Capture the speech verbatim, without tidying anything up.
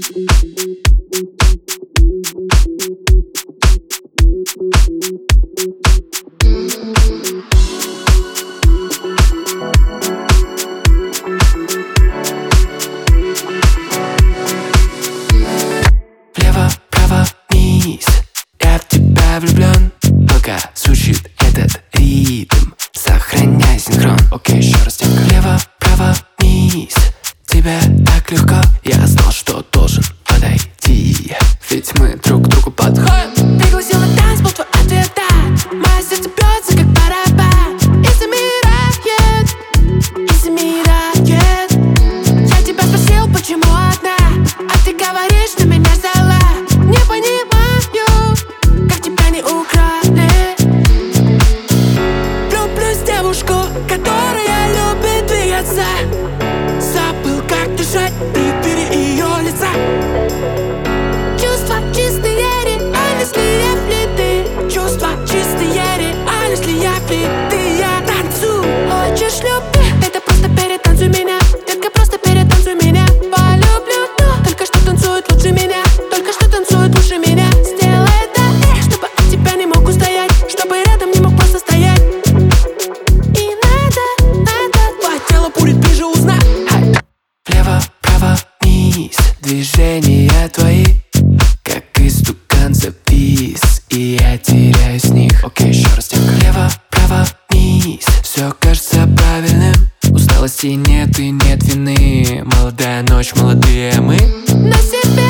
Влево, право, вниз, я в тебя влюблен. Пока звучит этот ритм, сохраняй синхрон. Окей, еще раз темка. Влево, право, вниз, тебе так легко. Я знал, что должен подойти, ведь мы друг к другу подходим. Пригласил на танцпол, твой ответ да. Мое сердце бьется, как барабан. И замирает, и замирает. Я тебя спросил, почему одна, а ты говоришь, что меня ждала. Не понимаю, как тебя не украли. Влюблюсь в девушку, которая любит двигаться. Забыл, как дышать при виде ее лица. Чувства чистые, реальность ли я флиты? Чувства чистые, реальность ли я флиты? Я танцую, хочешь любви? Это просто перетанцуй меня. Детка, просто перетанцуй меня. Полюблю, но только что танцует лучше меня. Только что танцует лучше меня. Сделай это, чтобы от тебя не мог устоять, чтобы рядом не мог просто стоять. И надо, надо, твое тело будет ближе узнать. Влево, право, вниз, движения твои, как истукан завис, и я теряюсь в них. Окей, еще раз темка. Влево, право, вниз, все кажется правильным. Усталости нет и нет вины. Молодая ночь, молодые мы. На себе